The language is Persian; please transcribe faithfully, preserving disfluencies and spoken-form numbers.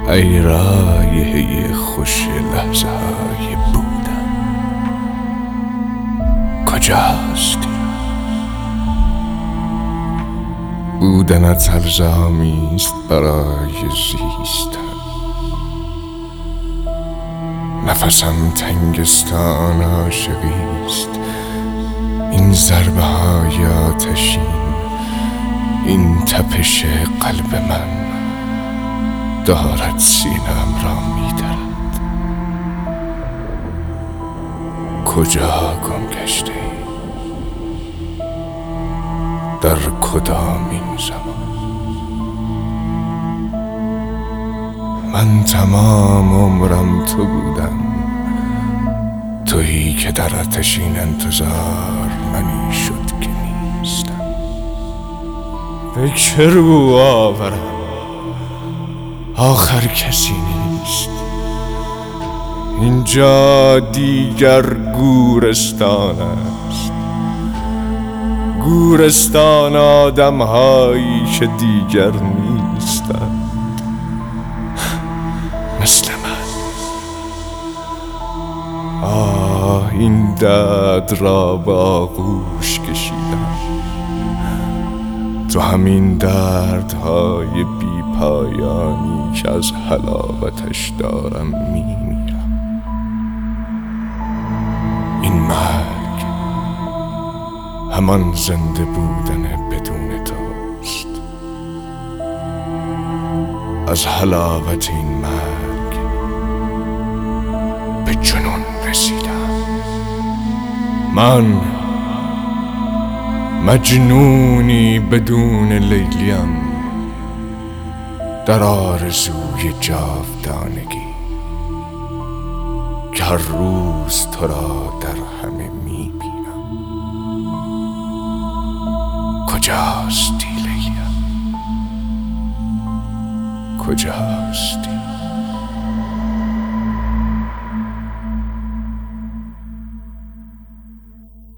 ای رایحه خوش لحظه های بودن، کجاستی؟ بودنت الزامیست برای زیستن. نفسم تنگستان عاشقیست، این ضربه های آتشین، این تپش قلب من دارد سینم را می‌درد. کجا گم گشته ای؟ در کدامین زمان؟ من تمام عمرم تو بودم، تویی که در آتشین انتظار منی شد که نیستم. به که رو آورم؟ آخر کسی نیست. اینجا دیگر گورستان است، گورستان آدم هایی که دیگر نیستند مثل من. آه این درد را به آغوش کشیدم، تو همین دردهای بی پایانی که از حلاوتش دارم میمیرم. این مرگ همان زنده بودن بدون توست. از حلاوت این مرگ به جنون رسیدم. من مجنونی بدون لیلیم، در آرزوی جاودانگی که هر روز تو را در همه میبینم. کجاستی لیلیم؟ کجاستی؟